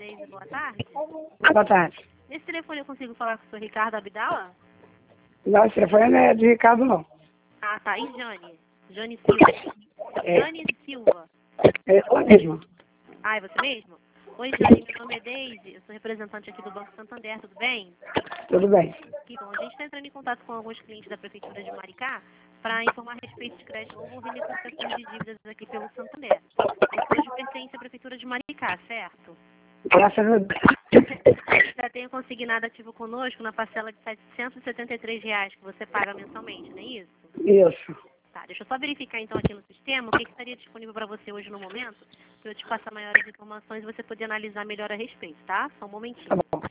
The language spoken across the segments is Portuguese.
Daisy, boa tarde. Boa tarde. Nesse telefone eu consigo falar com o senhor Ricardo Abdala? Não, esse telefone não é de Ricardo, não. Ah, tá. E Jane? Jane Silva. É. Jane Silva. É eu mesmo. Ah, é você mesmo? Oi, Jane, meu nome é Daisy, eu sou representante aqui do Banco Santander, tudo bem? Tudo bem. Que bom. A gente está entrando em contato com alguns clientes da Prefeitura de Maricá para informar a respeito de crédito novo ou renegociações de dívidas aqui pelo Santander. Isso hoje pertence à Prefeitura de Maricá, certo? Graças a Deus. Já tenho consignado ativo conosco na parcela de R$ 773 que você paga mensalmente, não é isso? Isso. Tá, deixa eu só verificar então aqui no sistema o que estaria disponível para você hoje no momento, para eu te passar maiores informações e você poder analisar melhor a respeito, tá? Só um momentinho. Tá bom.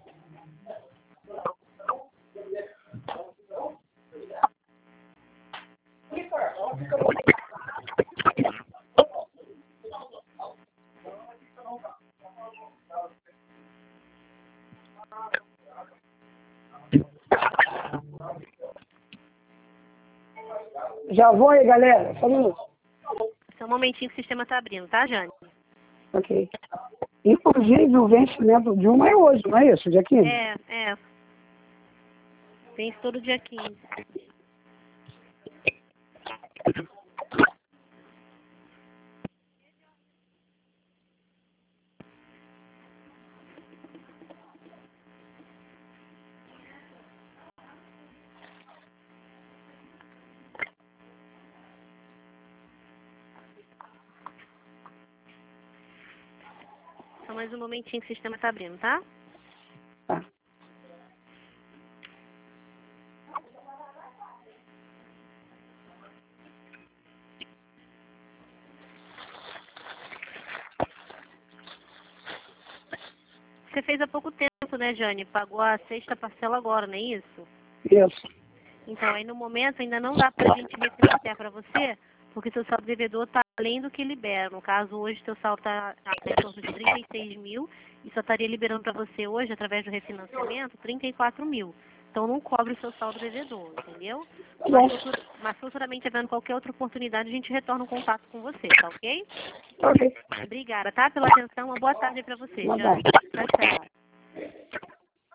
Já vou aí, galera. Só um minuto. Só um momentinho que o sistema está abrindo, tá, Jane? Ok. Inclusive, o vencimento de uma é hoje, não é isso? Dia 15? É. Vence todo dia 15. Só mais um momentinho que o sistema está abrindo, tá? Tá. Você fez há pouco tempo, né, Jane? Pagou a sexta parcela agora, não é isso? Isso. Então, aí no momento ainda não dá pra gente refinanciar para você, porque seu saldo devedor está além do que libera. No caso, hoje seu saldo está em torno de 36 mil e só estaria liberando para você hoje, através do refinanciamento, 34 mil. Então não cobre o seu saldo devedor, entendeu? Mas futuramente, havendo qualquer outra oportunidade, a gente retorna o contato com você, tá ok? Ok. Obrigada, tá? Pela atenção. Uma boa tarde para você, Boa Jane. tarde. Tchau, tchau.